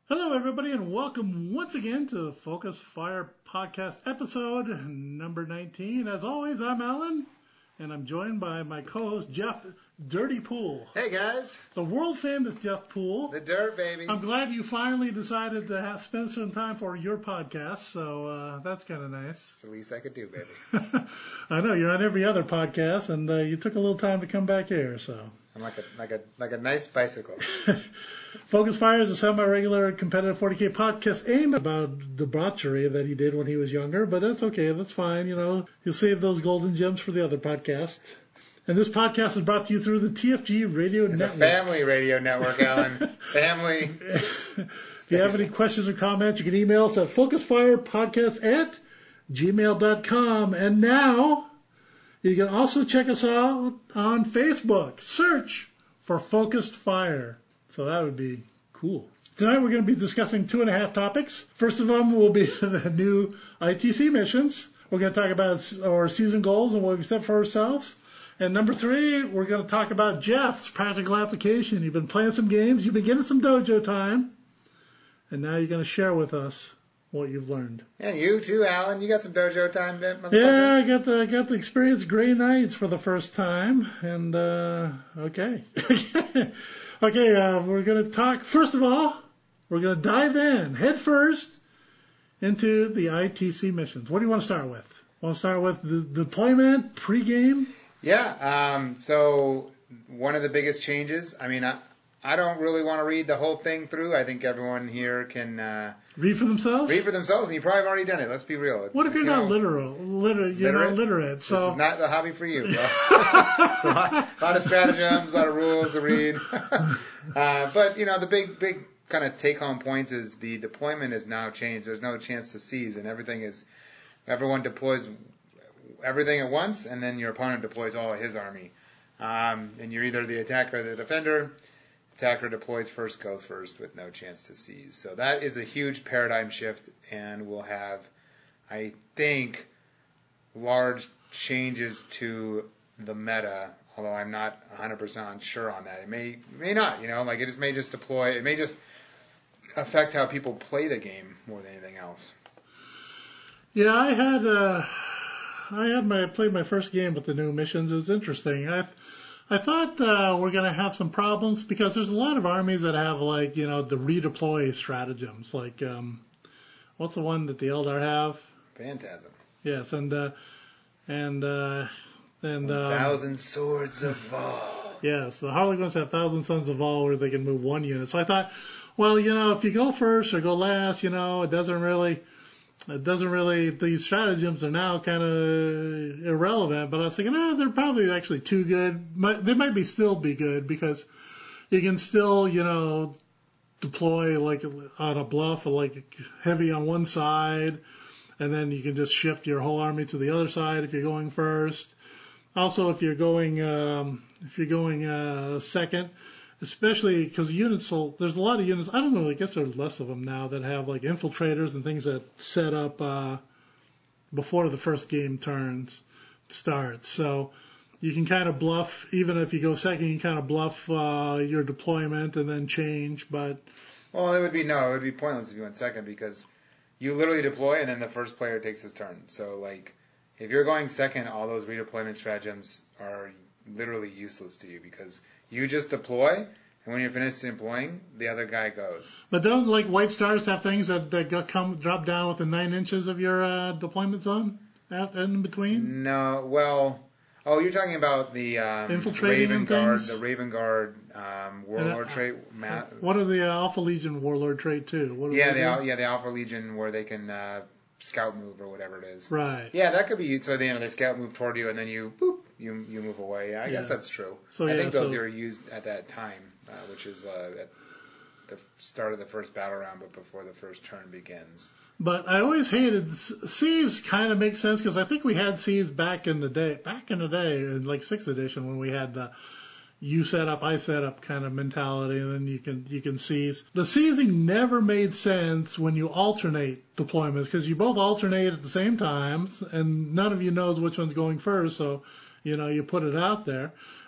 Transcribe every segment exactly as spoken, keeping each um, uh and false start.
Hello, everybody, and welcome once again to the Focus Fire Podcast episode number nineteen. As always, I'm Alan, and I'm joined by my co-host, Jeff Dirty Pool. Hey, guys. The world-famous Jeff Pool. The dirt, baby. I'm glad you finally decided to have, spend some time for your podcast, so uh, that's kind of nice. It's the least I could do, baby. I know, you're on every other podcast, and uh, you took a little time to come back here, so... I'm like a like a like a nice bicycle. Focus Fire is a semi-regular competitive forty K podcast aimed about debauchery that he did when he was younger, but that's okay. That's fine. You know, you'll save those golden gems for the other podcast. And this podcast is brought to you through the T F G Radio it's Network. It's a family radio network, Alan. Family. If you have any questions or comments, you can email us at focusfirepodcast at gmail dot com. And now... you can also check us out on Facebook. Search for Focused Fire. So that would be cool. Tonight we're going to be discussing two and a half topics. First of them will be the new I T C missions. We're going to talk about our season goals and what we've set for ourselves. And number three, we're going to talk about Jeff's practical application. You've been playing some games. You've been getting some dojo time. And now you're going to share with us what you've learned. Yeah, you too, Alan. You got some dojo time, motherfucker. Yeah, I got the got to experience Grey Knights for the first time, and uh, okay, okay. Uh, we're gonna talk. First of all, we're gonna dive in head first into the I T C missions. What do you want to start with? Want to start with the deployment pregame? Yeah. Um. So one of the biggest changes. I mean, I. I don't really want to read the whole thing through. I think everyone here can uh, read for themselves. Read for themselves, and you probably have already done it. Let's be real. What if you're you not know, literal? Liter- you're literate? not literate. So this is not the hobby for you, bro. So a lot, a lot of stratagems, a lot of rules to read. uh, but you know, the big, big kind of take-home points is the deployment is now changed. There's no chance to seize, and everything is everyone deploys everything at once, and then your opponent deploys all of his army, um, and you're either the attacker or the defender. Attacker deploys first, goes first with no chance to seize. So that is a huge paradigm shift, and will have, I think, large changes to the meta, although I'm not one hundred percent sure on that. It may it may not, you know, like it just may just deploy, it may just affect how people play the game more than anything else. Yeah, I had uh, I had my played my first game with the new missions. It was interesting. I I thought uh, we're going to have some problems because there's a lot of armies that have, like, you know, the redeploy stratagems. Like, um, what's the one that the Eldar have? Phantasm. Yes, and uh, and uh, and um, Thousand Swords of Vol. Yes, the Harlequins have Thousand Sons of Vol where they can move one unit. So I thought, well, you know, if you go first or go last, you know, it doesn't really. It doesn't really, these stratagems are now kind of irrelevant, but I was thinking, ah, they're probably actually too good. They might be still be good because you can still, you know, deploy like on a bluff, like heavy on one side, and then you can just shift your whole army to the other side if you're going first. Also, if you're going, um, if you're going uh, second, especially because units, so there's a lot of units, I don't know, I guess there's less of them now that have like infiltrators and things that set up uh, before the first game turns starts. So you can kind of bluff, even if you go second, you can kind of bluff uh, your deployment and then change. But well, it would be, no, it would be pointless if you went second because you literally deploy and then the first player takes his turn. So like if you're going second, all those redeployment stratagems are literally useless to you because you just deploy, and when you're finished deploying, the other guy goes. But don't like White Stars have things that, that go, come drop down within nine inches of your uh, deployment zone out in between? No, well, oh, you're talking about the um, infiltrating Raven Guard, things? the Raven Guard um, Warlord uh, trait. Ma- what are the uh, Alpha Legion Warlord trait too? What yeah, the Al- yeah the Alpha Legion where they can uh, scout move or whatever it is. Right. Yeah, that could be used. So you know they scout move toward you and then you boop. You you move away. Yeah, I yeah. guess that's true. So, I yeah, think those so, are used at that time, uh, which is uh, at the start of the first battle round, but before the first turn begins. But I always hated Seas. Kind of makes sense because I think we had Seas back in the day, back in the day in like sixth edition when we had the you set up, I set up kind of mentality, and then you can you can seize. The seizing never made sense when you alternate deployments because you both alternate at the same time, and none of you knows which one's going first. So, you know, you put it out there.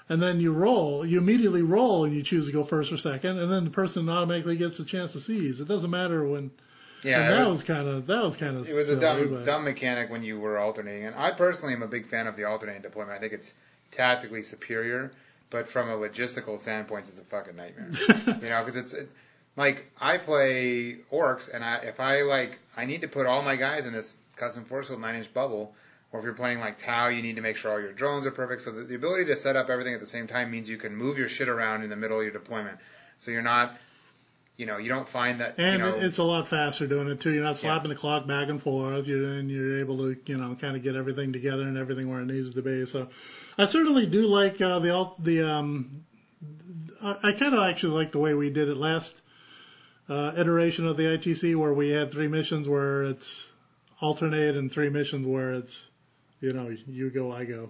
and then you roll, you immediately roll and you choose to go first or second, and then the person automatically gets a chance to seize. It doesn't matter when. Yeah, and that was, was kind of that was kind of. It was silly, a dumb but. dumb mechanic when you were alternating, and I personally am a big fan of the alternating deployment. I think it's tactically superior, but from a logistical standpoint, it's a fucking nightmare. You know, because it's it, like I play orcs, and I if I like I need to put all my guys in this custom force field nine inch bubble. Or if you're playing like Tau, you need to make sure all your drones are perfect. So the, the ability to set up everything at the same time means you can move your shit around in the middle of your deployment. So you're not, you know, you don't find that. And you know, it's a lot faster doing it too. You're not slapping yeah. the clock back and forth. You're and you're able to, you know, kind of get everything together and everything where it needs to be. So I certainly do like uh, the the um. I, I kind of actually like the way we did it last uh, iteration of the I T C, where we had three missions where it's alternate and three missions where it's. You know, you go, I go.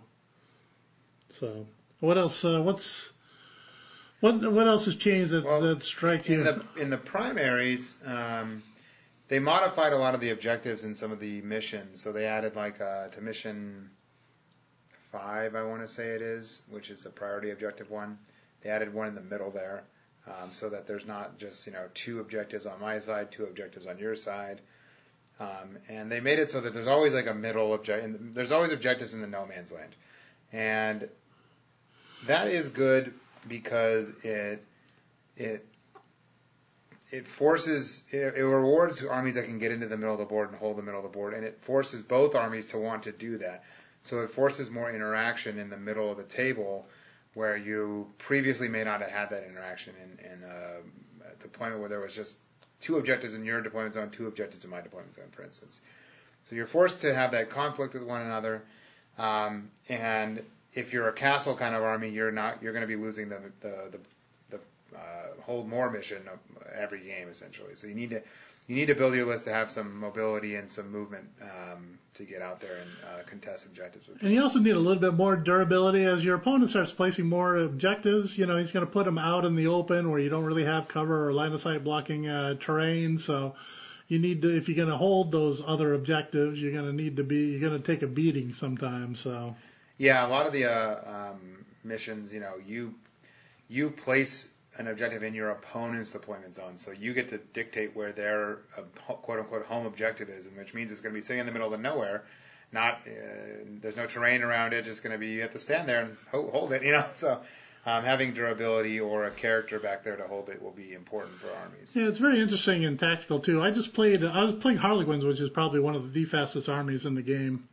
So, what else? Uh, what's what? What else has changed that well, that strike in you? the in the primaries, um, they modified a lot of the objectives in some of the missions. So they added like uh, to mission five, I want to say it is, which is the priority objective one. They added one in the middle there, um, so that there's not just you know two objectives on my side, two objectives on your side. Um, and they made it so that there's always like a middle objective. There's always objectives in the no man's land, and that is good because it it it forces it, it rewards armies that can get into the middle of the board and hold the middle of the board, and it forces both armies to want to do that. So it forces more interaction in the middle of the table, where you previously may not have had that interaction in, in uh, a deployment where there was just two objectives in your deployment zone, two objectives in my deployment zone, for instance. So you're forced to have that conflict with one another, um, and if you're a castle kind of army, you're not you're going to be losing the the the, the uh, hold more mission every game essentially. So you need to you need to build your list to have some mobility and some movement um, to get out there and uh, contest objectives with people. And you also need a little bit more durability as your opponent starts placing more objectives. You know, he's going to put them out in the open where you don't really have cover or line of sight blocking uh, terrain. So you need to, if you're going to hold those other objectives, you're going to need to be, you're going to take a beating sometimes. So yeah, a lot of the uh, um, missions, you know, you you place an objective in your opponent's deployment zone, so you get to dictate where their uh, quote unquote home objective is, and which means it's going to be sitting in the middle of nowhere. Not uh, there's no terrain around it. Just going to be you have to stand there and hold, hold it, you know. So um, having durability or a character back there to hold it will be important for armies. Yeah, it's very interesting and tactical too. I just played. I was playing Harlequins, which is probably one of the fastest armies in the game.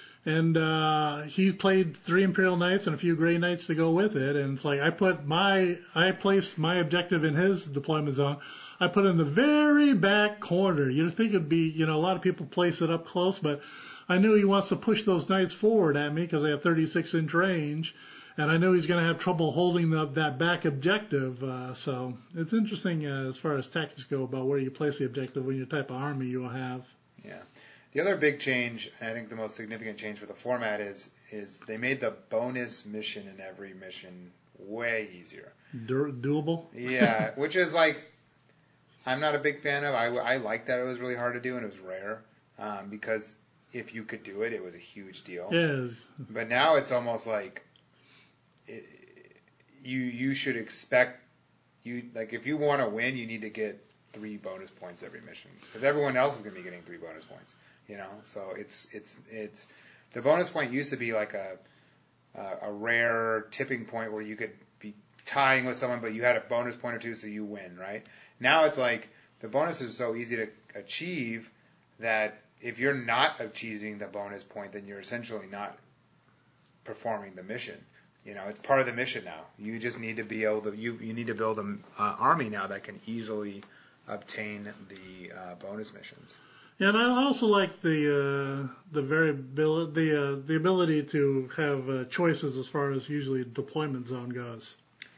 And uh, he played three Imperial Knights and a few Grey Knights to go with it. And it's like I put my, I placed my objective in his deployment zone. I put it in the very back corner. You'd think it'd be, you know, a lot of people place it up close, but I knew he wants to push those Knights forward at me because they have thirty-six inch range. And I knew he's going to have trouble holding the, that back objective. Uh, so it's interesting uh, as far as tactics go about where you place the objective when your type of army you will have. Yeah. The other big change, and I think the most significant change for the format is is they made the bonus mission in every mission way easier. Du- doable? Yeah, which is like, I'm not a big fan of. I, I liked that it was really hard to do and it was rare um, because if you could do it, it was a huge deal. Yes. But now it's almost like it, you you should expect, you like if you want to win, you need to get three bonus points every mission because everyone else is going to be getting three bonus points. You know, so it's it's it's the bonus point used to be like a a, a rare tipping point where you could be tying with someone, but you had a bonus point or two, so you win, right? Now it's like the bonus is so easy to achieve that if you're not achieving the bonus point, then you're essentially not performing the mission. You know, it's part of the mission now. You just need to be able to you you need to build an uh, army now that can easily obtain the uh, bonus missions. Yeah, and I also like the uh, the variability, the uh, the ability to have uh, choices as far as usually deployment zone goes.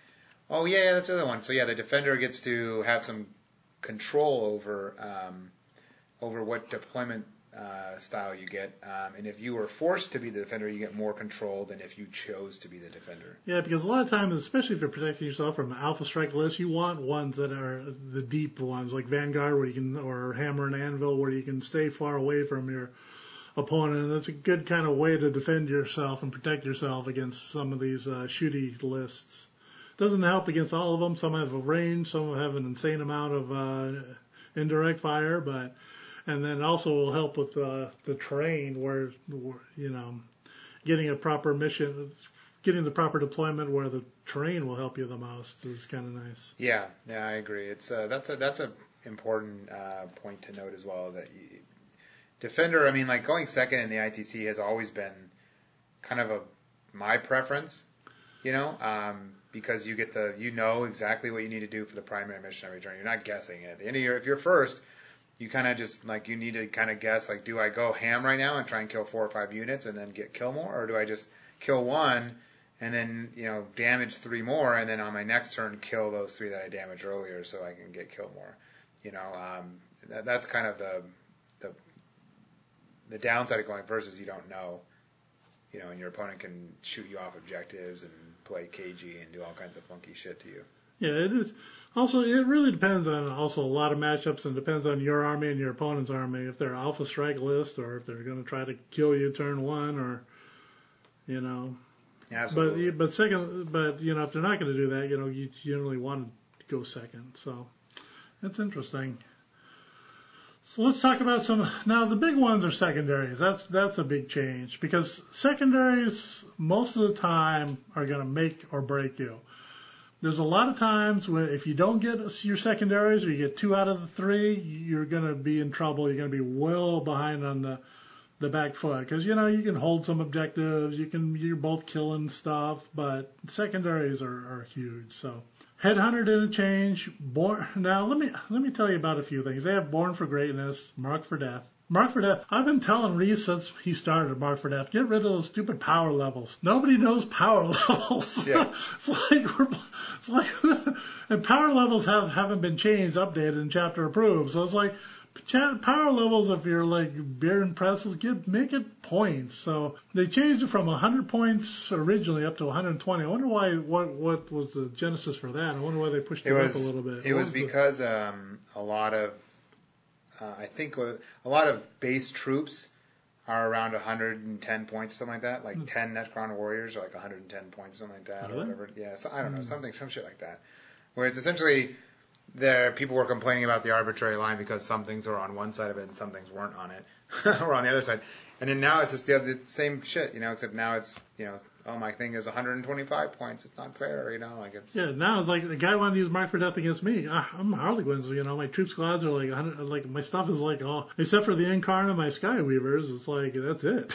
Oh yeah, yeah, that's the other one. So yeah, the defender gets to have some control over um, over what deployment uh, style you get, um, and if you were forced to be the defender, you get more control than if you chose to be the defender. Yeah, because a lot of times, especially if you're protecting yourself from Alpha Strike lists, you want ones that are the deep ones, like Vanguard, where you can, or Hammer and Anvil, where you can stay far away from your opponent. And it's a good kind of way to defend yourself and protect yourself against some of these uh, shooty lists. Doesn't help against all of them. Some have a range, some have an insane amount of uh, indirect fire, but and then also will help with uh, the terrain where, where you know getting a proper mission, getting the proper deployment where the terrain will help you the most is kind of nice. Yeah, yeah, I agree. It's uh, that's a that's a important uh, point to note as well. Is that you, defender? I mean, like going second in the I T C has always been kind of a my preference, you know, um, because you get the you know exactly what you need to do for the primary mission every turn. You're not guessing it. At the end of your if you're first, you kind of just like you need to kind of guess like, do I go ham right now and try and kill four or five units and then get kill more, or do I just kill one and then, you know, damage three more, and then on my next turn kill those three that I damaged earlier so I can get kill more. You know, um, that, that's kind of the, the the downside of going first is you don't know, you know, and your opponent can shoot you off objectives and play K G and do all kinds of funky shit to you. Yeah, it is. Also, it really depends on also a lot of matchups and depends on your army and your opponent's army. If they're alpha strike list or if they're going to try to kill you turn one or, you know. Absolutely. But but second, but you know, if they're not going to do that, you know, you generally want to go second. So that's interesting. So let's talk about some. Now the big ones are secondaries. That's that's a big change because secondaries most of the time are going to make or break you. There's a lot of times where if you don't get your secondaries or you get two out of the three, you're going to be in trouble. You're going to be well behind on the the back foot because you know you can hold some objectives, you can you're both killing stuff, but secondaries are, are huge. So Headhunter didn't change. Born now let me let me tell you about a few things. They have Born for Greatness, Mark for Death. Mark for Death. I've been telling Reese since he started Mark for Death, get rid of those stupid power levels. Nobody knows power levels. Yeah. it's like we're it's like and power levels have haven't been changed, updated, and chapter approved. So it's like power levels, if you're like beer and pretzels, give make it points. So they changed it from one hundred points originally up to one hundred twenty. I wonder why. What what was the genesis for that? I wonder why they pushed it, it was, up a little bit. It what was, was because the... um, a lot of uh, I think a lot of base troops are around one hundred ten points or something like that. Like mm. ten Necron warriors are like one hundred ten points or something like that, really? Or whatever. Yeah, so, I don't know, mm. something some shit like that. Where it's essentially there people were complaining about the arbitrary line because some things were on one side of it and some things weren't on it or on the other side. And then now it's just the, other, the same shit, you know, except now it's, you know, oh, my thing is one hundred twenty-five points. It's not fair, you know, like it's. Yeah, now it's like the guy wanted to use Mark for Death against me. I'm Harlequins, you know, my troop squads are like one hundred, like my stuff is like all, except for the Incarn and my Skyweavers, it's like, that's it.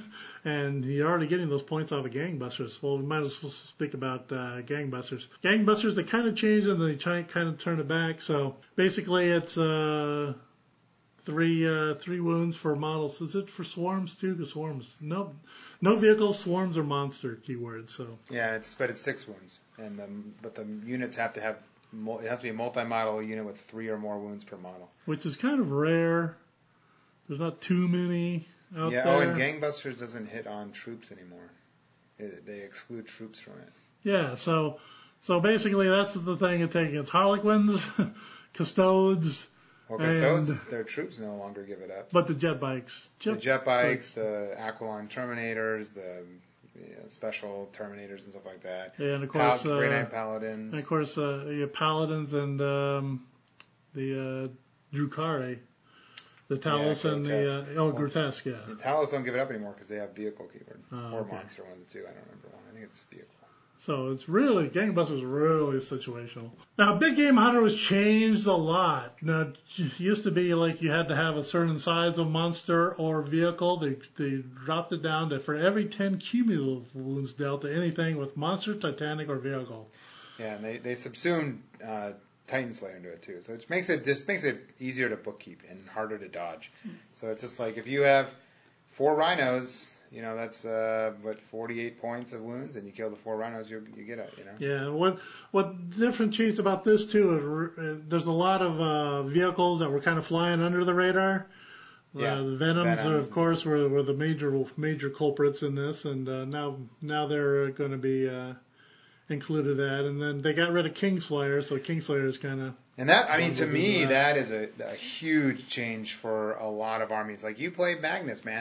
And you're already getting those points off of Gangbusters. Well, we might as well speak about uh, Gangbusters. Gangbusters, they kind of changed and they try, kind of turn it back. So basically it's, uh, Three uh, three wounds for models. Is it for swarms too? Because swarms, no, no vehicles, swarms, or monster keywords. So yeah, it's but it's six wounds, and the, but the units have to have it has to be a multi-model unit with three or more wounds per model, which is kind of rare. There's not too many out yeah, there. Oh, and Gangbusters doesn't hit on troops anymore. It, they exclude troops from it. Yeah, so so basically that's the thing it's taking. It's Harlequins, Custodes. Well, Custodes, their troops no longer give it up. But the jet bikes. Jet the jet bikes, bikes, the Aquilon Terminators, the yeah, special Terminators and stuff like that. Yeah, and of course, Pal- uh, Grey Knight Paladins. And of course, uh, yeah, Paladins and um, the uh, Drukhari. The Talos yeah, and the, uh, oh, well, Grotesque, yeah. The Talos don't give it up anymore because they have vehicle keyword. Oh, or okay. monster, one of the two. I don't remember one. I think it's vehicle. So it's really, Gangbusters really situational. Now, Big Game Hunter was changed a lot. Now, it used to be like you had to have a certain size of monster or vehicle. They they dropped it down to for every ten cumulative wounds dealt to anything with monster, titanic, or vehicle. Yeah, and they, they subsumed uh, Titan Slayer into it too. So it makes it this makes it easier to bookkeep and harder to dodge. So it's just like if you have four rhinos, you know, that's, uh, what, forty-eight points of wounds, and you kill the four rhinos, you, you get it, you know? Yeah, what what different change about this, too, is, uh, there's a lot of uh, vehicles that were kind of flying under the radar. Yeah, uh, the Venoms, Venoms are, of course, were, were the major major culprits in this, and uh, now now they're going to be uh, included that. And then they got rid of Kingslayer, so Kingslayer is kind of... And that, I mean, to me, that is a, a huge change for a lot of armies. Like, you play Magnus, man.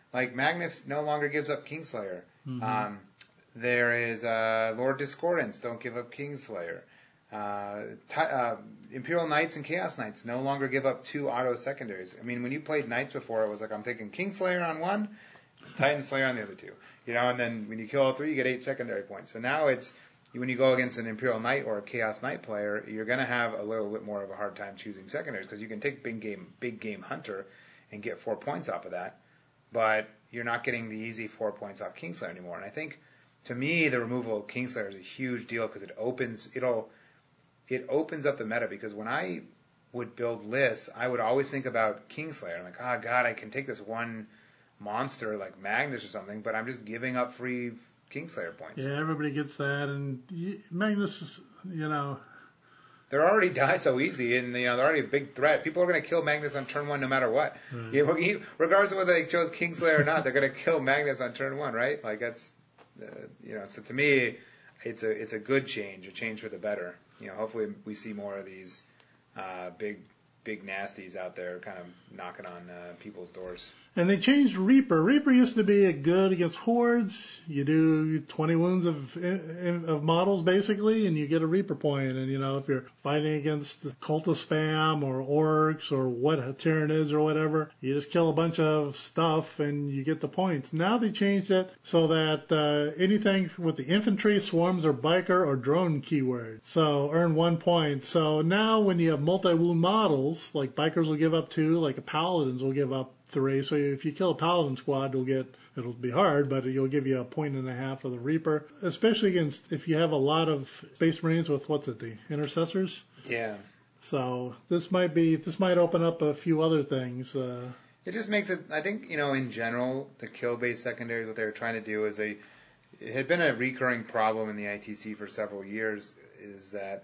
Like Magnus no longer gives up Kingslayer. Mm-hmm. Um, there is uh, Lord Discordance, don't give up Kingslayer. Uh, ty- uh, Imperial Knights and Chaos Knights no longer give up two auto secondaries. I mean, when you played Knights before, it was like I'm taking Kingslayer on one, Titan Slayer on the other two. You know, and then when you kill all three, you get eight secondary points. So now it's when you go against an Imperial Knight or a Chaos Knight player, you're going to have a little bit more of a hard time choosing secondaries because you can take big game, big game Hunter and get four points off of that, but you're not getting the easy four points off Kingslayer anymore. And I think, to me, the removal of Kingslayer is a huge deal because it opens, it'll, it opens up the meta. Because when I would build lists, I would always think about Kingslayer. I'm like, oh god, I can take this one monster like Magnus or something, but I'm just giving up free Kingslayer points. Yeah, everybody gets that, and Magnus, you know. They're already die so easy, and you know they're already a big threat. People are going to kill Magnus on turn one no matter what. Right. You, regardless of whether they chose Kingslayer or not, they're going to kill Magnus on turn one, right? Like that's, uh, you know. So to me, it's a it's a good change, a change for the better. You know, hopefully we see more of these uh, big big nasties out there, kind of knocking on uh, people's doors. And they changed Reaper. Reaper used to be good against hordes. You do twenty wounds of of models basically, and you get a Reaper point. And you know, if you're fighting against cultist spam or orcs or what a Tyranids or whatever, you just kill a bunch of stuff and you get the points. Now they changed it so that uh, anything with the infantry, swarms, or biker or drone keyword, so earn one point. So now when you have multi-wound models, like bikers will give up two, like a paladins will give up three. So if you kill a paladin squad, you'll get, it'll be hard, but you'll give you a point and a half of the Reaper, especially against if you have a lot of Space Marines with, what's it, the intercessors? Yeah. So this might be, this might open up a few other things. Uh, it just makes it, I think, you know, in general, the kill-based secondaries, what they were trying to do is they, it had been a recurring problem in the I T C for several years, is that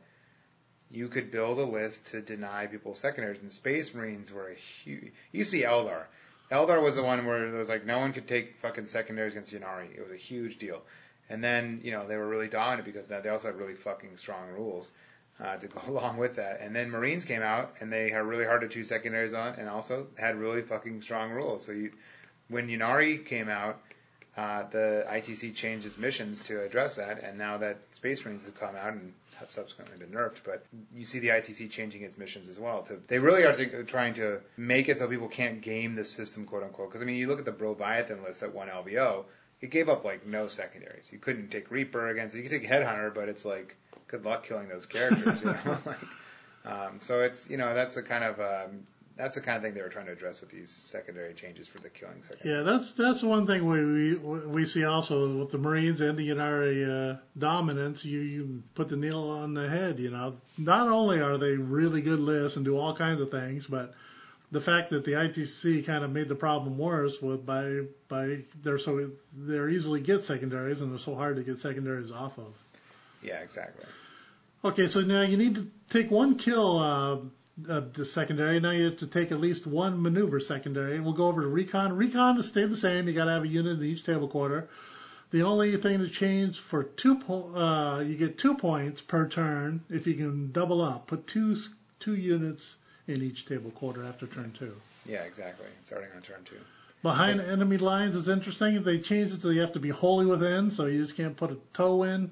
you could build a list to deny people secondaries, and Space Marines were a huge. It used to be Eldar. Eldar was the one where it was like no one could take fucking secondaries against Ynnari. It was a huge deal. And then, you know, they were really dominant because they also had really fucking strong rules uh, to go along with that. And then Marines came out, and they are really hard to choose secondaries on, and also had really fucking strong rules. So you, when Ynnari came out, Uh, the I T C changed its missions to address that, and now that Space Marines have come out and have subsequently been nerfed, but you see the I T C changing its missions as well. To, they really are t- trying to make it so people can't game the system, quote unquote. Because I mean, you look at the Broviathan list at one L V O, it gave up like no secondaries. You couldn't take Reaper against it. You could take Headhunter, but it's like good luck killing those characters. You know, like, um, so it's you know that's a kind of um, That's the kind of thing they were trying to address with these secondary changes for the killing secondaries. Yeah, that's that's one thing we we, we see also with the Marines and the Ynnari uh, dominance. You, you put the nail on the head. You know, not only are they really good lists and do all kinds of things, but the fact that the I T C kind of made the problem worse with by by they're so they're easily get secondaries and they're so hard to get secondaries off of. Yeah, exactly. Okay, so now you need to take one kill. Uh, Uh, the secondary. Now you have to take at least one maneuver secondary. We'll go over to recon. Recon has stayed the same. You got to have a unit in each table quarter. The only thing that changed for two, po- uh, you get two points per turn if you can double up. Put two two units in each table quarter after turn two. Yeah, exactly. Starting on turn two. Behind but, enemy lines is interesting. They changed it to you have to be wholly within, so you just can't put a toe in.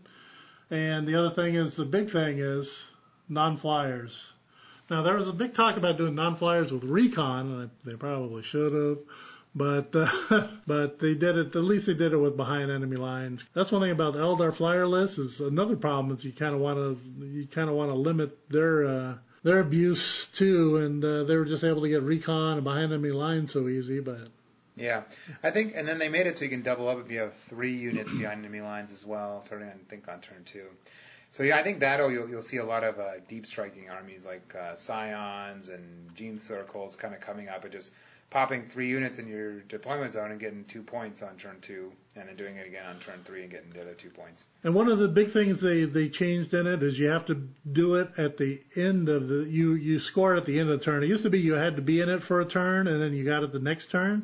And the other thing is, the big thing is non-flyers. Now, there was a big talk about doing non-flyers with recon, and they probably should have, but uh, but they did it. At least they did it with behind enemy lines. That's one thing about the Eldar flyer list. Is another problem is you kind of want to you kind of want to limit their uh, their abuse too, and uh, they were just able to get recon and behind enemy lines so easy, but. Yeah, I think, and then they made it so you can double up if you have three units behind enemy lines as well, starting on, I think, on turn two. So yeah, I think that'll you'll you'll see a lot of uh, deep striking armies like uh, Scions and Gene Circles kind of coming up and just popping three units in your deployment zone and getting two points on turn two, and then doing it again on turn three and getting the other two points. And one of the big things they, they changed in it is you have to do it at the end of the you you score at the end of the turn. It used to be you had to be in it for a turn and then you got it the next turn.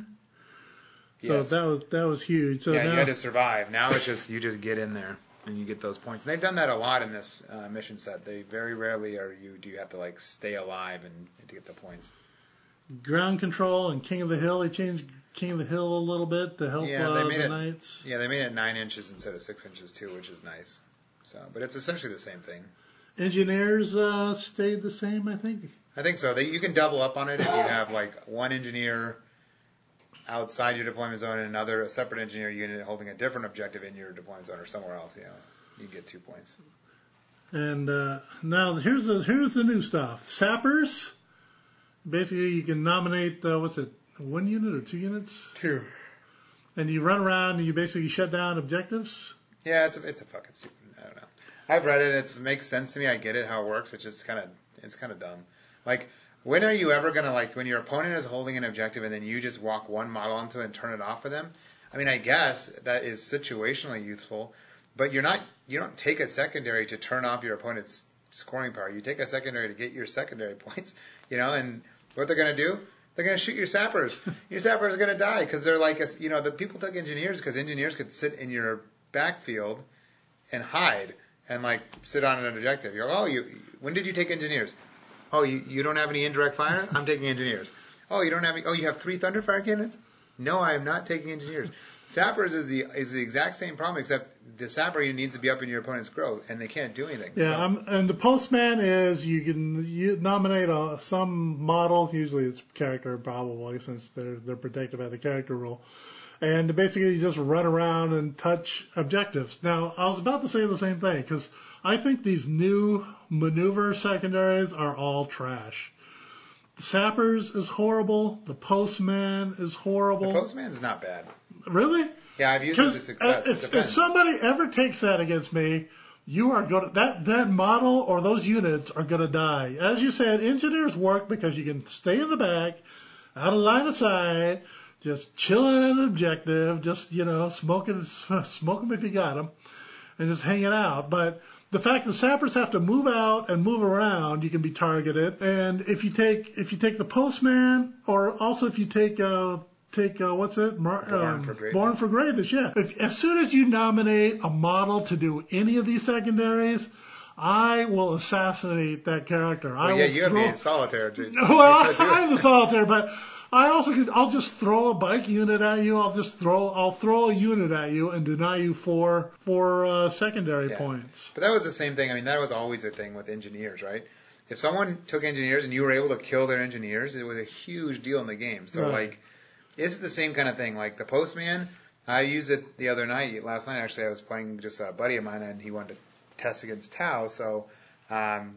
So yes. that was that was huge. So yeah, now, you had to survive. Now it's just you just get in there. And you get those points. And they've done that a lot in this uh, mission set. They very rarely are you do you have to like stay alive and to get the points. ground control and King of the Hill. They changed King of the Hill a little bit to help Yeah, uh, they made the it, knights. Yeah, they made it nine inches instead of six inches too, which is nice. So, but it's essentially the same thing. Engineers uh, stayed the same, I think. I think so. They, you can double up on it if you have like one engineer outside your deployment zone and another, a separate engineer unit holding a different objective in your deployment zone or somewhere else. You know, you get two points. And uh, now here's the here's the new stuff. Sappers. Basically, you can nominate uh, what's it, one unit or two units, Two. and you run around and you basically shut down objectives. Yeah, it's a it's a fucking stupid. I don't know. I've read it. It's, it makes sense to me. I get it how it works. It's just kind of it's kind of dumb. Like, when are you ever gonna like when your opponent is holding an objective and then you just walk one model onto it and turn it off for them? I mean, I guess that is situationally useful, but you're not. You don't take a secondary to turn off your opponent's scoring power. You take a secondary to get your secondary points. You know, and what they're gonna do? They're going to shoot your sappers. Your sappers are going to die because they're like, a, you know, the people took engineers because engineers could sit in your backfield and hide and like sit on an objective. You're like, oh, you, when did you take engineers? Oh, you, you don't have any indirect fire? I'm taking engineers. Oh, you don't have any, oh, you have three Thunderfire cannons? No, I am not taking engineers. Sappers is the is the exact same problem, except the sapper unit needs to be up in your opponent's growth, and they can't do anything. Yeah, so. um, and the postman is you can you nominate a, some model, usually it's character probably, since they're they're protected by the character rule, and basically you just run around and touch objectives. Now, I was about to say the same thing, because I think these new maneuver secondaries are all trash. The sappers is horrible. The postman is horrible. The postman's not bad. Really? Yeah, I've used it to success. If, it if somebody ever takes that against me, you are going to, that, that model or those units are going to die. As you said, engineers work because you can stay in the back, out of line of sight, just chilling at an objective, just, you know, smoking, smoke them if you got them, and just hanging out. But the fact that sappers have to move out and move around, you can be targeted. And if you take, if you take the postman, or also if you take, uh, Take, uh, what's it? Mar- Born um, for Greatness. Born for Greatness, yeah. If, as soon as you nominate a model to do any of these secondaries, I will assassinate that character. Well, I yeah, will you have throw... me in solitaire, dude. Well, I have the solitaire, but I also could, I'll just throw a bike unit at you. I'll just throw, I'll throw a unit at you and deny you four, four uh, secondary yeah. points. But that was the same thing. I mean, that was always a thing with engineers, right? If someone took engineers and you were able to kill their engineers, it was a huge deal in the game. So, right. like, this is the same kind of thing. Like the postman, I used it the other night. Last night, actually, I was playing just a buddy of mine, and he wanted to test against Tau. So um,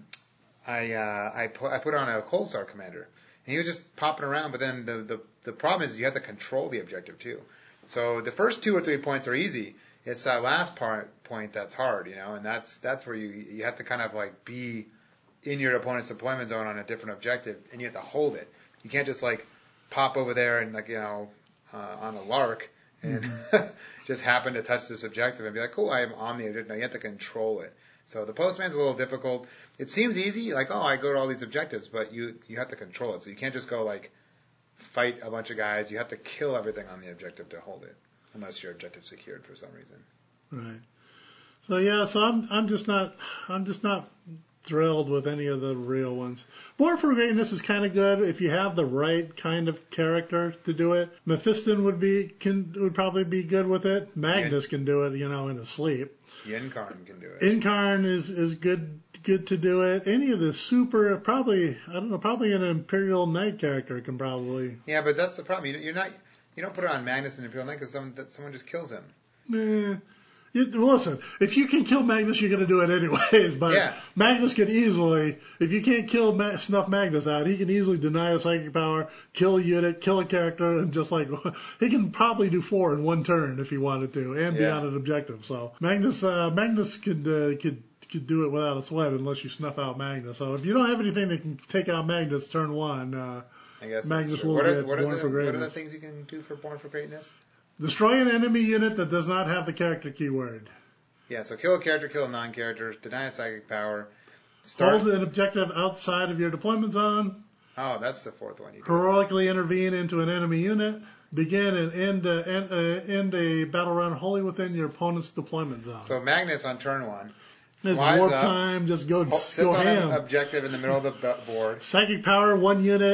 I uh, I, put, I put on a Cold Star commander, and he was just popping around. But then the, the the problem is you have to control the objective too. So the first two or three points are easy. It's that last part point that's hard, you know, and that's that's where you you have to kind of like be in your opponent's deployment zone on a different objective, and you have to hold it. You can't just like pop over there and like, you know, uh, on a lark and mm-hmm. just happen to touch this objective and be like, cool, I am on the objective. No, you have to control it. So the postman's a little difficult. It seems easy, like, oh, I go to all these objectives, but you you have to control it. So you can't just go like fight a bunch of guys. You have to kill everything on the objective to hold it, unless your objective's secured for some reason. Right. So yeah, so I'm I'm just not I'm just not thrilled with any of the real ones. Born for Greatness is kind of good if you have the right kind of character to do it. Mephiston would be can would probably be good with it. Magnus Yin. Can do it, you know, in his sleep. Incarn can do it. Incarn is is good good to do it. Any of the super probably I don't know probably an Imperial Knight character can probably. Yeah, but that's the problem. You, you're not you don't put it on Magnus and Imperial Knight because someone that someone just kills him. Nah. You, listen, if you can kill Magnus, you're going to do it anyways. But yeah. Magnus can easily, if you can't kill Ma- snuff Magnus out, he can easily deny a psychic power, kill a unit, kill a character, and just like he can probably do four in one turn if he wanted to, and be yeah. on an objective. So Magnus, uh, Magnus could uh, could could do it without a sweat unless you snuff out Magnus. So if you don't have anything that can take out Magnus turn one, uh, I guess Magnus will what get are, what Born are the, for Greatness. What are the things you can do for Born for Greatness? Destroy an enemy unit that does not have the character keyword. Yeah, so kill a character, kill a non-character, deny a psychic power. Start... Hold an objective outside of your deployment zone. Oh, that's the fourth one. You do. Heroically intervene into an enemy unit. Begin and end, uh, end, uh, end a battle round wholly within your opponent's deployment zone. So Magnus on turn one. There's warp up, time, just go, sits go on ham. an objective in the middle of the board. Psychic power, one unit.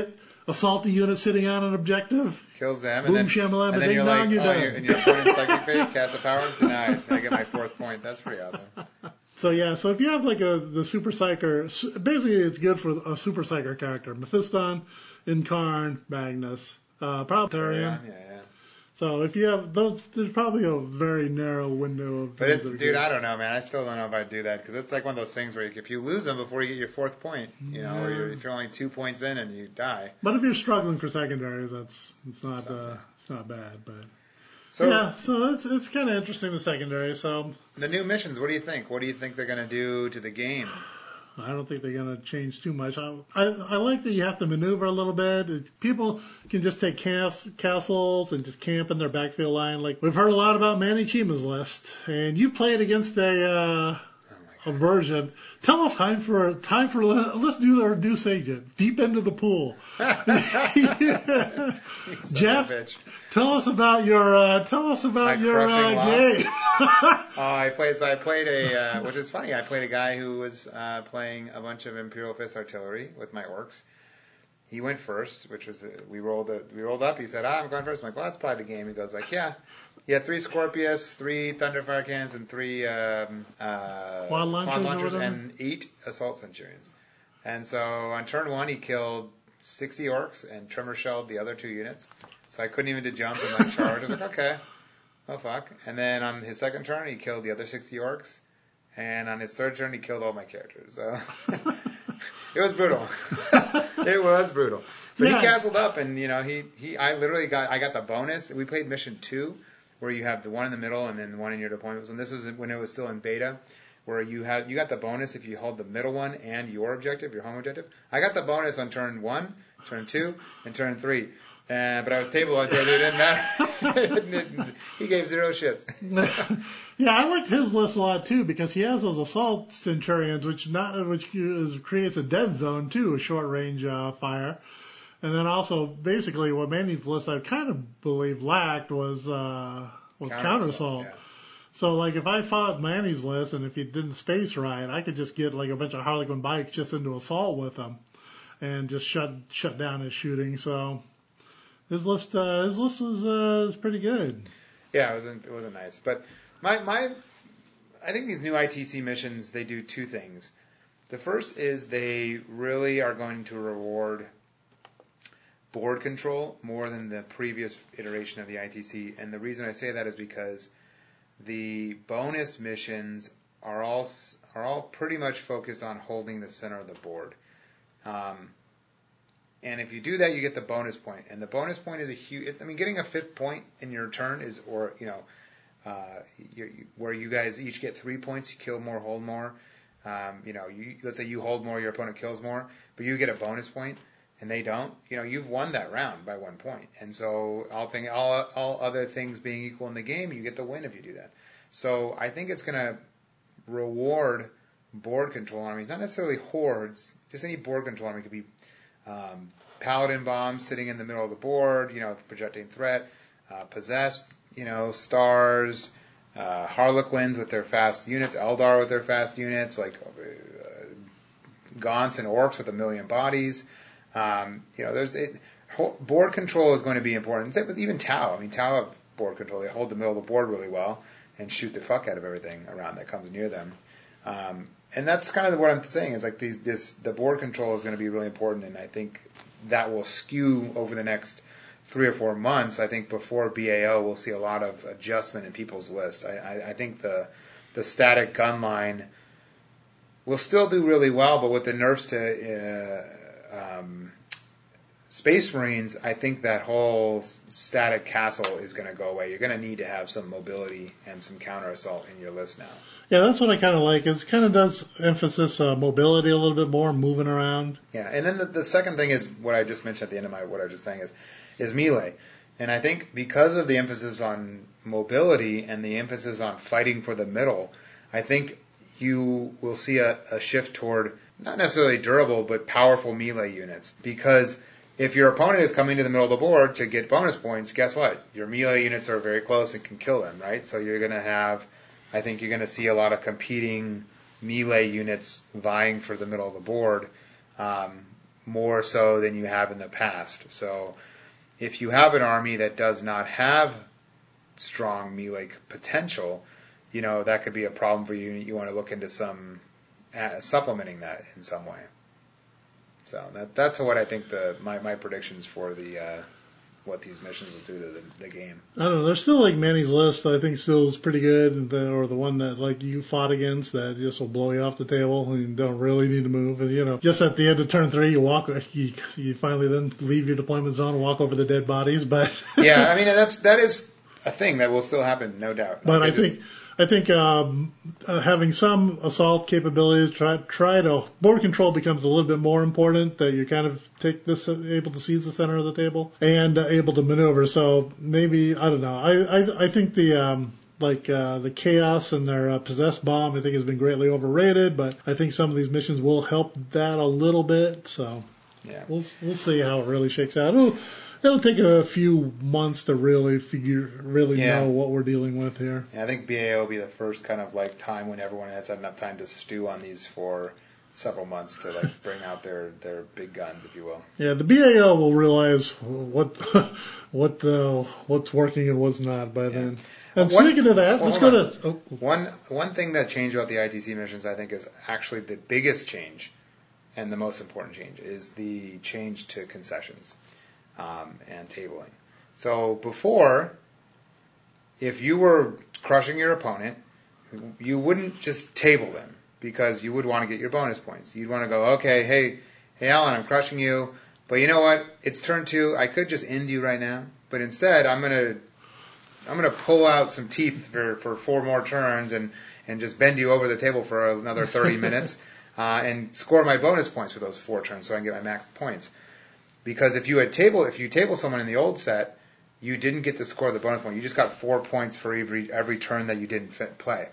assault the unit sitting on an objective. Kills them, Boom, and then, shamalama, and then ding you're dong, like, you're oh, done. you're, and your opponent's psychic phase, cast a power, denied. I get my fourth point. That's pretty awesome. So yeah, so if you have like a the Super Psyker, basically it's good for a Super Psyker character: Mephiston, Incarn, Magnus, uh, probably Tarion. Yeah, yeah. So if you have those, there's probably a very narrow window of. But things it, that are dude, good. I don't know, man. I still don't know if I'd do that because it's like one of those things where if you lose them before you get your fourth point, you know, or you're, if you're only two points in and you die. But if you're struggling for secondaries, that's it's not it's not, uh, it's not bad. But so yeah, so it's it's kind of interesting the secondary. So the new missions, what do you think? What do you think they're gonna do to the game? I don't think they're going to change too much. I, I I like that you have to maneuver a little bit. People can just take cas- castles and just camp in their backfield line. Like we've heard a lot about Manny Chima's list, and you played against a uh, a version. Tell us time for time for let's do our new segment, Deep Into the Pool. Jeff, tell us about your uh, tell us about My your uh, game. oh, I played. So I played a, uh, which is funny. I played a guy who was uh, playing a bunch of Imperial Fist artillery with my orcs. He went first, which was uh, we rolled. A, we rolled up. He said, ah, "I'm going first." I'm like, "Well, that's probably the game." He goes like, "Yeah." He had three Scorpius, three Thunderfire cannons, and three um, uh, quad launchers, quad launchers and eight assault centurions. And so on turn one, he killed sixty orcs and tremor shelled the other two units. So I couldn't even do jump and like charge. I was like, okay, oh fuck. And then on his second turn, he killed the other sixty orcs. And on his third turn, he killed all my characters. So it was brutal. It was brutal. So yeah. He castled up, and you know, he, he I literally got I got the bonus. We played mission two, where you have the one in the middle and then the one in your deployments. And this was when it was still in beta, where you had you got the bonus if you hold the middle one and your objective, your home objective. I got the bonus on turn one, turn two, and turn three. Uh, but I was table hunter. It didn't matter. it didn't, he gave zero shits. Yeah, I liked his list a lot too because he has those assault centurions, which not which is, creates a dead zone too, a short range uh, fire. And then also, basically, what Manny's list I kind of believe lacked was uh, was counter, counter assault. Yeah. So, like, if I fought Manny's list and if he didn't space right, I could just get like a bunch of Harlequin bikes just into assault with him, and just shut shut down his shooting. So his list uh, his list was uh, was pretty good. Yeah, it wasn't it wasn't nice, but my my I think these new I T C missions, they do two things. The first is they really are going to reward board control more than the previous iteration of the I T C. And the reason I say that is because the bonus missions are all are all pretty much focused on holding the center of the board. Um, and if you do that, you get the bonus point. And the bonus point is a huge. I mean, getting a fifth point in your turn is, or you know, uh, you, you, where you guys each get three points, you kill more, hold more. Um, you know, you, let's say you hold more, your opponent kills more, but you get a bonus point. And they don't, you know, you've won that round by one point. And so all thing, all, all other things being equal in the game, you get the win if you do that. So I think it's going to reward board control armies, not necessarily hordes, just any board control army. It could be um, paladin bombs sitting in the middle of the board, you know, projecting threat, uh, possessed, you know, stars, uh, harlequins with their fast units, Eldar with their fast units, like uh, Gaunts and orcs with a million bodies. Um, you know, there's it, board control is going to be important. Same with even Tau. I mean, Tau have board control. They hold the middle of the board really well and shoot the fuck out of everything around that comes near them. Um, and that's kind of what I'm saying is like these, this, the board control is going to be really important. And I think that will skew over the next three or four months. I think before B A O, we'll see a lot of adjustment in people's lists. I, I, I think the, the static gun line will still do really well, but with the nerfs to, uh, Um, Space Marines, I think that whole static castle is going to go away. You're going to need to have some mobility and some counter assault in your list now. Yeah, that's what I kind of like. It kind of does emphasis uh, mobility a little bit more, moving around. Yeah, and then the, the second thing is what I just mentioned at the end of my what I was just saying is is melee. And I think because of the emphasis on mobility and the emphasis on fighting for the middle, I think you will see a, a shift toward not necessarily durable, but powerful melee units. Because if your opponent is coming to the middle of the board to get bonus points, guess what? Your melee units are very close and can kill them, right? So you're going to have, I think you're going to see a lot of competing melee units vying for the middle of the board, um, more so than you have in the past. So if you have an army that does not have strong melee potential, you know, that could be a problem for you. You want to look into some uh, supplementing that in some way. So that that's what I think the my, my predictions for the uh, what these missions will do to the, the game. I don't know. There's still like Manny's List. I think still is pretty good, and the, or the one that like you fought against that just will blow you off the table and you don't really need to move. And you know, just at the end of turn three, you walk, you, you finally then leave your deployment zone and walk over the dead bodies. But yeah, I mean that's that is a thing that will still happen, no doubt. But like I think. I think um, uh, having some assault capabilities, try try to board control becomes a little bit more important. That you kind of take this uh, able to seize the center of the table and uh, able to maneuver. So maybe I don't know. I I, I think the um, like uh, the chaos and their uh, possessed bomb I think has been greatly overrated. But I think some of these missions will help that a little bit. So yeah, we'll we'll see how it really shakes out. It'll, It'll take a few months to really figure, really yeah. know what we're dealing with here. Yeah, I think B A O will be the first kind of like time when everyone has had enough time to stew on these for several months to like bring out their, their big guns, if you will. Yeah, the B A O will realize what what uh, what's working and what's not by yeah. then. And one, speaking of that, well, let's go on. to oh. one one thing that changed about the I T C missions. I think is actually the biggest change and the most important change is the change to concessions. Um, and tabling. So before, if you were crushing your opponent, you wouldn't just table them because you would want to get your bonus points. You'd want to go, okay, hey, hey, Alan, I'm crushing you, but you know what? It's turn two. I could just end you right now, but instead, I'm gonna, I'm gonna pull out some teeth for, for four more turns and and just bend you over the table for another thirty minutes uh, and score my bonus points for those four turns so I can get my max points. Because if you had table, if you table someone in the old set, you didn't get to score the bonus point. You just got four points for every every turn that you didn't fit play.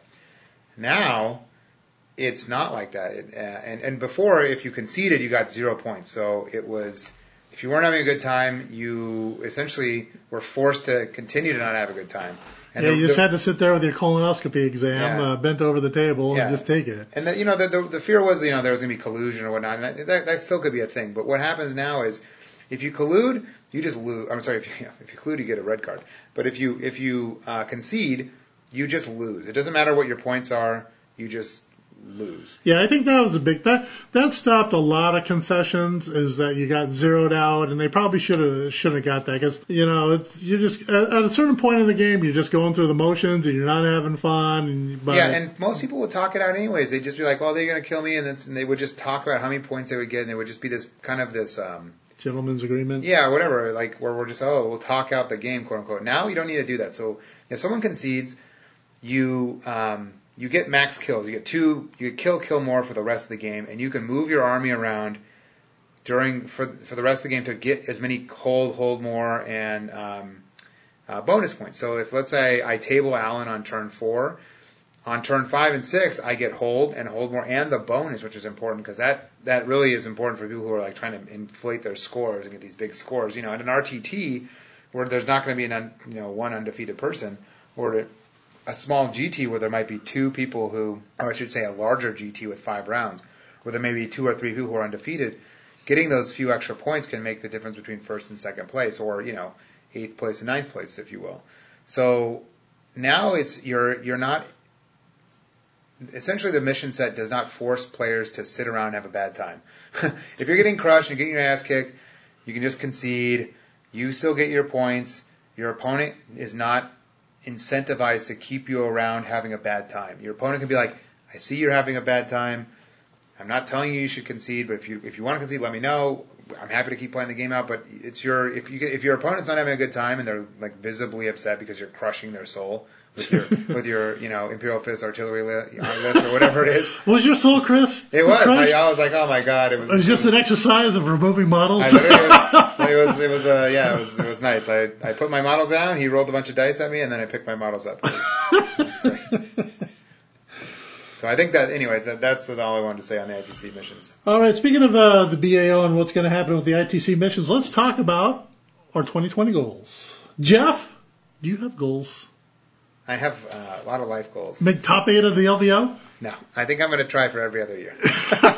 Now, it's not like that. It, uh, and and before, if you conceded, you got zero points. So it was, if you weren't having a good time, you essentially were forced to continue to not have a good time. And yeah, the, you just the, had to sit there with your colonoscopy exam, yeah. uh, bent over the table, yeah. and just take it. And the, you know, the, the the fear was, you know, there was going to be collusion or whatnot, and that that still could be a thing. But what happens now is, if you collude, you just lose. I'm sorry, if you, if you collude, you get a red card. But if you if you uh, concede, you just lose. It doesn't matter what your points are. You just lose. Yeah, I think that was a big that that stopped a lot of concessions. Is that you got zeroed out, and they probably should have should have got that because you know it's, you just at, at a certain point in the game you're just going through the motions and you're not having fun. And, but, yeah, and most people would talk it out anyways. They'd just be like, "Oh, they're gonna kill me," and, then, and they would just talk about how many points they would get, and they would just be this kind of this. Um, Gentleman's agreement? Yeah, whatever, like where we're just, oh, we'll talk out the game, quote unquote. Now you don't need to do that. So if someone concedes, you um, you get max kills. You get two, you get kill, kill more for the rest of the game, and you can move your army around during, for for the rest of the game to get as many hold, hold more, and um, uh, bonus points. So if, let's say, I table Alan on turn four, on turn five and six, I get hold and hold more and the bonus, which is important because that, that really is important for people who are like trying to inflate their scores and get these big scores. You know, in an R T T where there's not going to be an un, you know one undefeated person, or a small G T where there might be two people who, or I should say a larger G T with five rounds, where there may be two or three people who are undefeated, getting those few extra points can make the difference between first and second place, or you know eighth place and ninth place, if you will. So now it's you're you're not. Essentially, the mission set does not force players to sit around and have a bad time. If you're getting crushed and getting your ass kicked, you can just concede. You still get your points. Your opponent is not incentivized to keep you around having a bad time. Your opponent can be like, I see you're having a bad time. I'm not telling you you should concede, but if you if you want to concede, let me know. I'm happy to keep playing the game out, but it's your if you if your opponent's not having a good time and they're like visibly upset because you're crushing their soul with your with your you know Imperial Fist artillery list or whatever it is. Was your soul, Chris? It was. My, I was like, oh my god, it was. It was just an exercise of removing models. I literally was, it was it was uh, yeah it was it was nice. I I put my models down. He rolled a bunch of dice at me, and then I picked my models up. It was, it was great. So I think that, anyways, that, that's all I wanted to say on the I T C missions. All right, speaking of uh, the B A O and what's going to happen with the I T C missions, let's talk about our twenty twenty goals. Jeff, do you have goals? I have uh, a lot of life goals. Make top eight of the L V O? No, I think I'm going to try for every other year.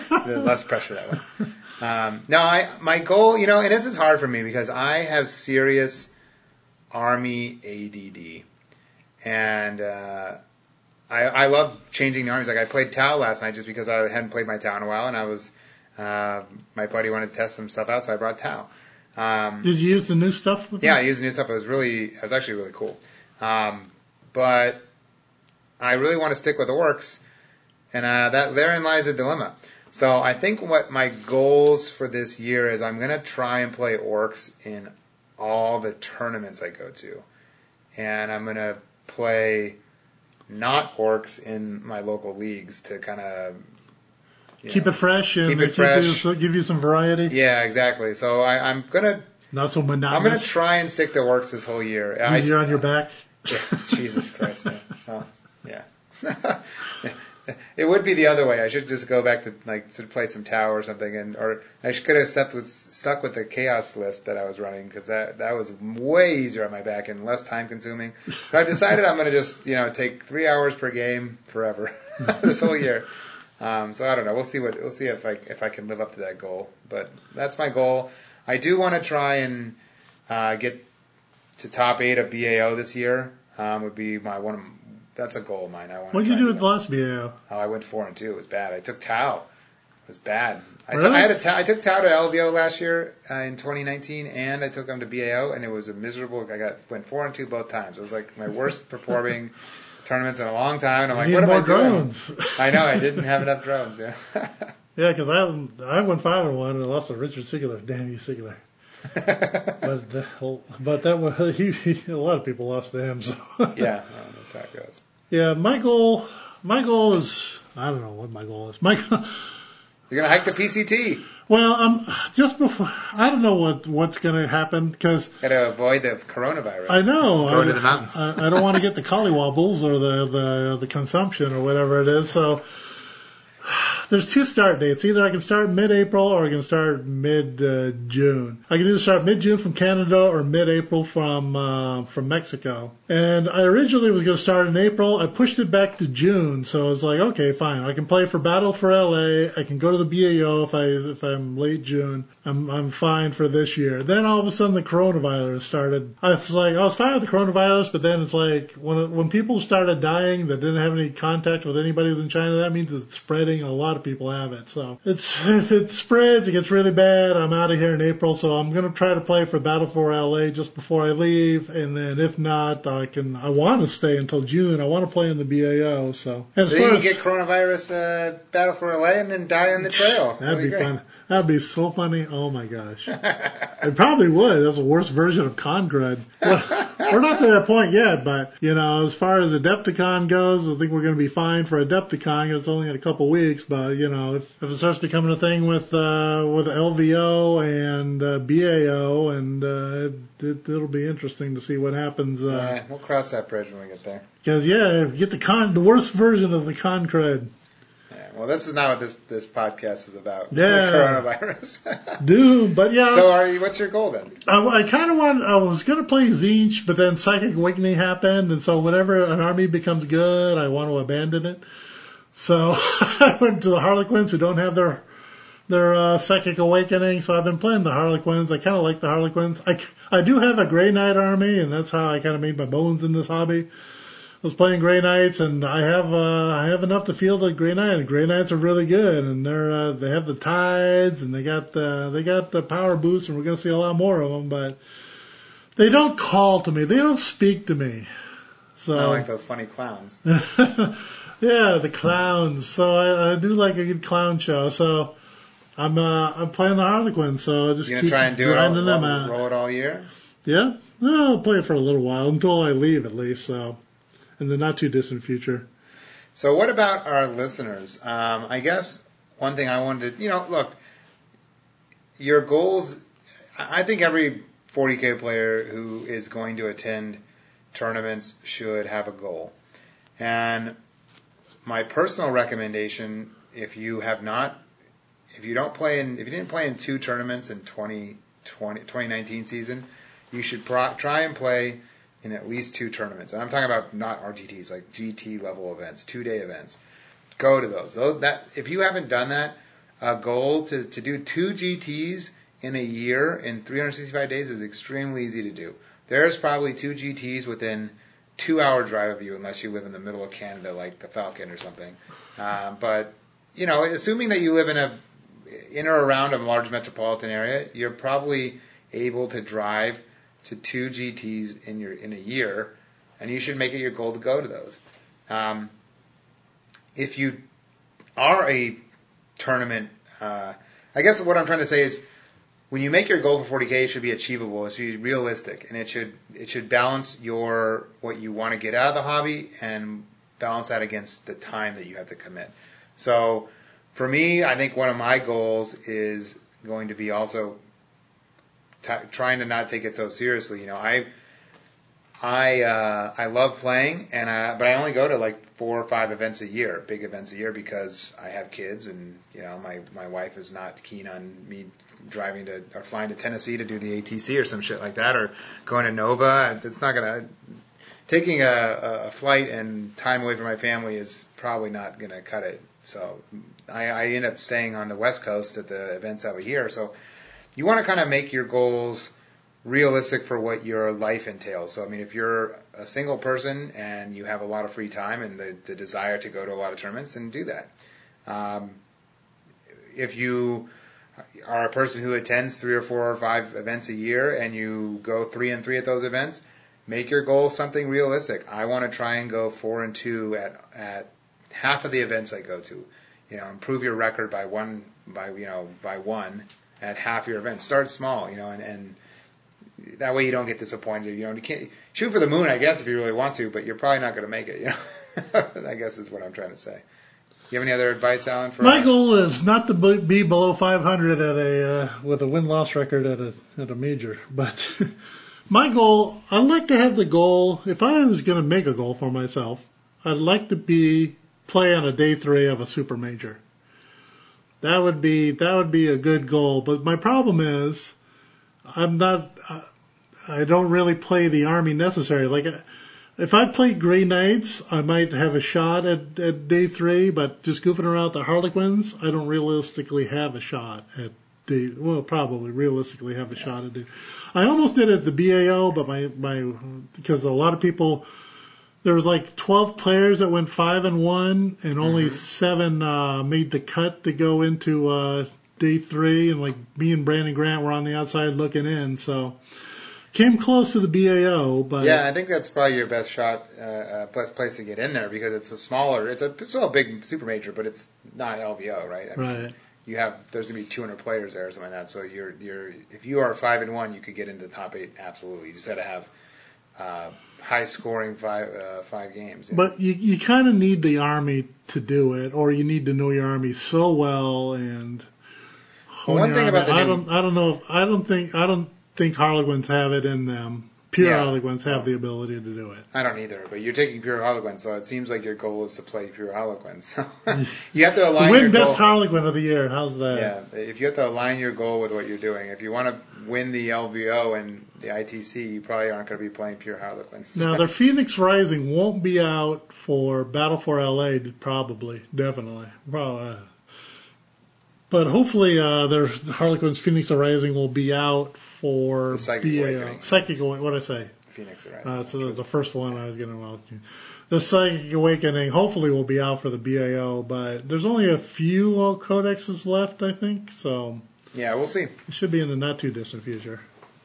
less pressure that way. Um, no, I my goal, you know, and this is hard for me because I have serious Army A D D, and uh, I I love changing the armies. Like I played Tau last night just because I hadn't played my Tau in a while, and I was uh, my buddy wanted to test some stuff out, so I brought Tau. Um, Did you use the new stuff with yeah, them? I used the new stuff. It was really, it was actually really cool. Um, but I really want to stick with orcs, and uh, that therein lies a dilemma. So I think what my goals for this year is I'm going to try and play orcs in all the tournaments I go to. And I'm going to play not orcs in my local leagues to kind of keep know, it fresh and keep it keep fresh. You, give you some variety. Yeah, exactly. So I, I'm going to not so monotonous. I'm going to try and stick to orcs this whole year. Easier I, on your back. Yeah, Jesus Christ. Yeah. Oh, yeah. It would be the other way. I should just go back to like to play some Tau or something, and or I could have stuck with stuck with the chaos list that I was running because that that was way easier on my back and less time consuming. But I decided I'm going to just you know take three hours per game forever this whole year. Um, so I don't know. We'll see what we'll see if I if I can live up to that goal. But that's my goal. I do want to try and uh, get to top eight of B A O this year. Um, would be my one. Of, that's a goal of mine. I want. What did you do with the last B A O? Oh, I went four and two. It was bad. I took Tau. It was bad. I, really? t- I had a Tau, I took Tau to L V O last year uh, in twenty nineteen, and I took them to B A O, and it was a miserable. I got went four and two both times. It was like my worst performing tournaments in a long time. And I'm you like, what am I drones. doing? I know I didn't have enough drones. Yeah. Yeah, because I I went five and one and I lost to Richard Sigler. Damn you, Sigler. but uh, but that was he, he. A lot of people lost to him. So. Yeah, no, that's how it goes. Yeah, my goal. My goal is. I don't know what my goal is. My. You're gonna hike the P C T. Well, um, just before. I don't know what what's gonna happen because. Gotta avoid the coronavirus. I know. Go I, to the mountains. I, I don't want to get the collywobbles or the the the consumption or whatever it is. So. There's two start dates. Either I can start mid-April or I can start mid-June. I can either start mid-June from Canada or mid-April from uh, from Mexico. And I originally was going to start in April. I pushed it back to June, so I was like, okay, fine. I can play for Battle for L A. I can go to the B A O if I if I'm late June. I'm I'm fine for this year. Then all of a sudden the coronavirus started. I was like, I was fine with the coronavirus, but then it's like when when people started dying that didn't have any contact with anybody who's in China, that means it's spreading. A lot of people have it. So it's if it spreads, it gets really bad. I'm out of here in April, so I'm going to try to play for Battle for L A just before I leave, and then if not, I can. I want to stay until June. I want to play in the B A O. So and as then far you as, get coronavirus uh, Battle for L A and then die on the trail. That'd be, be fun. That'd be so funny. Oh my gosh, it probably would. That's the worst version of Concred. Well, we're not to that point yet, but you know, as far as Adepticon goes, I think we're going to be fine for Adepticon. It's only in a couple weeks, but you know, if, if it starts becoming a thing with uh, with L V O and uh, B A O, and uh, it, it, it'll be interesting to see what happens. Uh, yeah, we'll cross that bridge when we get there. Because yeah, get the con the worst version of the Concred. Yeah, well, this is not what this this podcast is about. Yeah, coronavirus. Dude, but yeah. So, are you, what's your goal then? I, I kind of want. I was gonna play Tzeentch, but then Psychic Awakening happened, and so whenever an army becomes good, I want to abandon it. So I went to the Harlequins who don't have their their uh, Psychic Awakening. So I've been playing the Harlequins. I kind of like the Harlequins. I, I do have a Grey Knight army, and that's how I kind of made my bones in this hobby. I was playing Grey Knights, and I have uh, I have enough to field a Grey Knight. And Grey Knights are really good, and they're uh, they have the tides, and they got the they got the power boost, and we're gonna see a lot more of them. But they don't call to me. They don't speak to me. So I like those funny clowns. Yeah, the clowns. So I, I do like a good clown show. So I'm uh, I'm playing the Harlequins. So I just you gonna keep try and do it all, grinding them roll, out. roll it all year? Yeah, no, I'll play it for a little while until I leave at least. So in the not too distant future. So what about our listeners? Um, I guess one thing I wanted to, you know, look, your goals. I think every forty K player who is going to attend tournaments should have a goal. And my personal recommendation, if you have not, if you don't play in, if you didn't play in two tournaments in twenty twenty, twenty nineteen season, you should pro- try and play in at least two tournaments. And I'm talking about not R G Ts, like G T level events, two day events. Go to those. Those that if you haven't done that, a goal to, to do two G Ts in a year in three hundred sixty-five days is extremely easy to do. There's probably two G Ts within two hour drive of you, unless you live in the middle of Canada like the Falcon or something. Uh, but, you know, assuming that you live in a in or around a large metropolitan area, you're probably able to drive to two G Ts in your in a year, and you should make it your goal to go to those. Um, if you are a tournament, uh, I guess what I'm trying to say is, when you make your goal for forty K, it should be achievable. It should be realistic, and it should it should balance your what you want to get out of the hobby and balance that against the time that you have to commit. So, for me, I think one of my goals is going to be also t- trying to not take it so seriously. You know, I I uh, I love playing, and I, but I only go to like four or five events a year, big events a year, because I have kids, and you know, my my wife is not keen on me driving to or flying to Tennessee to do the A T C or some shit like that, or going to Nova. It's not gonna taking a, a flight and time away from my family is probably not gonna cut it. So I, I end up staying on the West Coast at the events over here. So you want to kind of make your goals realistic for what your life entails. So I mean, if you're a single person and you have a lot of free time and the, the desire to go to a lot of tournaments, then do that. Um, if you are a person who attends three or four or five events a year and you go three and three at those events, make your goal something realistic. I want to try and go four and two at at half of the events I go to. You know, improve your record by one by you know by one at half your events. Start small, you know, and, and that way you don't get disappointed. You know, you can't shoot for the moon, I guess, if you really want to, but you're probably not going to make it. You know, I guess is what I'm trying to say. You have any other advice, Alan? For my goal is not to be below five hundred at a uh, with a win-loss record at a at a major. But my goal, I'd like to have the goal. If I was going to make a goal for myself, I'd like to be play on a day three of a super major. That would be that would be a good goal. But my problem is, I'm not. I don't really play the Army necessary. Like, if I played Grey Knights, I might have a shot at, at day three, but just goofing around the Harlequins, I don't realistically have a shot at day, well, probably realistically have a shot at day. I almost did it at the B A O, but my, my, because a lot of people, there was like twelve players that went five and one, and only mm-hmm. seven, uh, made the cut to go into, uh, day three, and like me and Brandon Grant were on the outside looking in, so. Came close to the B A O, but yeah, I think that's probably your best shot, uh, uh, best place to get in there, because it's a smaller, it's a it's still a big super major, but it's not L V O, right? I mean, right. You have there's gonna be two hundred players there or something like that. So you're you're if you are five and one, you could get into the top eight absolutely. You just got to have uh, high scoring five uh, five games. You know? But you you kind of need the Army to do it, or you need to know your Army so well and. Well, one thing Army. about the I new, don't I don't know if, I don't think I don't. think Harlequins have it in them. Pure yeah. Harlequins have the ability to do it. I don't either, but you're taking pure Harlequins, so it seems like your goal is to play pure Harlequins. You have to align win your best goal. Harlequin of the year. How's that? Yeah, if you have to align your goal with what you're doing. If you want to win the L V O and the I T C, you probably aren't going to be playing pure Harlequins. Now, their Phoenix Rising won't be out for Battle for L A, probably. Definitely. Probably. But hopefully, uh, their Harlequins Phoenix Rising will be out for B A O. Psychic Awakening. What did I say? Phoenix Rising. Uh, so the, the first one I was getting involved in. The Psychic Awakening hopefully will be out for the B A O, but there's only a few codexes left, I think. So yeah, we'll see. It should be in the not too distant future.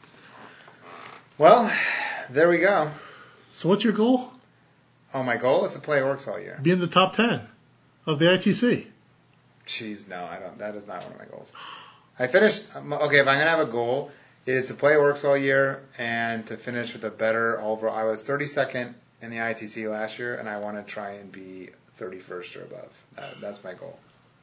Well, there we go. So what's your goal? Oh, my goal is to play Orcs all year. Be in the top ten of the I T C. Jeez, no, I don't. That is not one of my goals. I finished. Okay, if I'm gonna have a goal, it is to play Orcs all year and to finish with a better overall. I was thirty-second in the I T C last year, and I want to try and be thirty-first or above. That, that's my goal.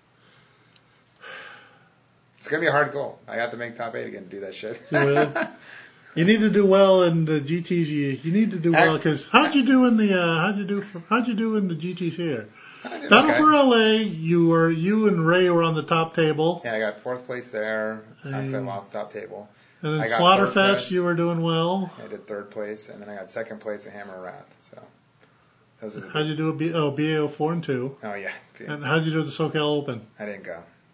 It's gonna be a hard goal. I have to make top eight again to do that shit. You need to do well in the G Ts. You, you need to do well because how'd you do in the uh, how'd you do for, how'd you do in the G Ts here? Battle okay. for L A, you were you and Ray were on the top table. Yeah, I got fourth place there. After I lost the top table. And then Slaughterfest, you were doing well. I did third place, and then I got second place at Hammer Wrath. So those are the how'd you do? A B, oh, B A O four and two. Oh yeah. And how'd you do at the SoCal Open? I didn't go.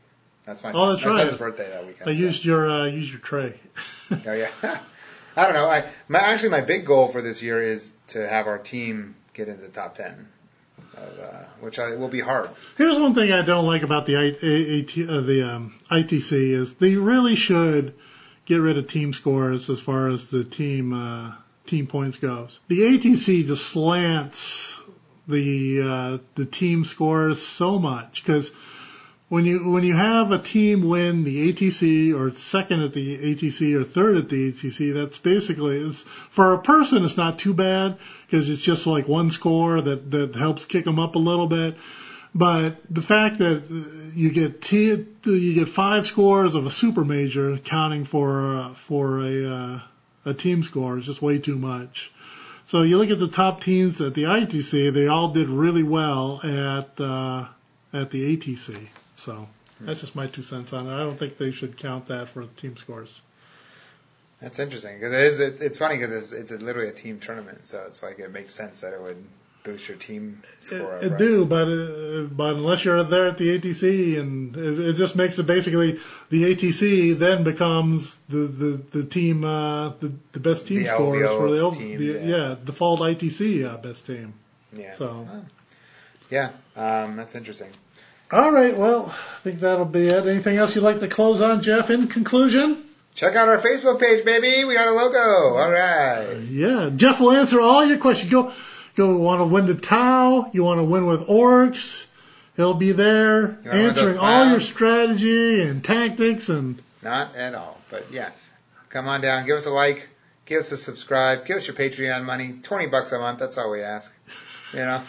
That's my, Oh, son, that's my right. son's birthday that weekend. I so. used your uh, used your tray. Oh yeah. I don't know. I my, actually my big goal for this year is to have our team get into the top ten, of, uh, which I, will be hard. Here's one thing I don't like about the I, A, A, uh, the um, I T C is they really should get rid of team scores as far as the team uh, team points goes. The A T C just slants the uh, the team scores so much because when you when you have a team win the A T C or second at the A T C or third at the A T C, that's basically it's, for a person it's not too bad because it's just like one score that that helps kick them up a little bit. But the fact that you get t- you get five scores of a super major counting for uh, for a uh, a team score is just way too much. So you look at the top teams at the I T C, they all did really well at uh, at the A T C. So that's just my two cents on it. I don't think they should count that for team scores. That's interesting because it is. It, it's funny because it's, it's literally a team tournament, so it's like it makes sense that it would boost your team score. It, it right? do, but uh, but unless you're there at the A T C, and it, it just makes it basically the A T C then becomes the the the team uh, the the best team The scores L V O for the, of teams, the yeah. yeah default I T C uh, best team. Yeah. So Oh. Yeah, um, that's interesting. all right, well I think that'll be it. Anything else you'd like to close on, Jeff? In conclusion. Check out our Facebook page, baby. We got a logo. All right. Yeah, Jeff will answer all your questions. Go, go. Want to win the Tau? You want to win with orcs? He'll be there answering all your strategy and tactics and. Not at all, but yeah, come on down. Give us a like. Give us a subscribe. Give us your Patreon money. Twenty bucks a month. That's all we ask. You know,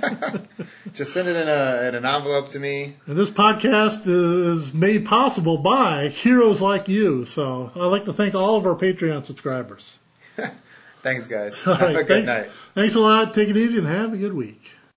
just send it in a in an envelope to me. And this podcast is made possible by heroes like you. So I'd like to thank all of our Patreon subscribers. Thanks, guys. All Have right, a good thanks, night. Thanks a lot. Take it easy and have a good week.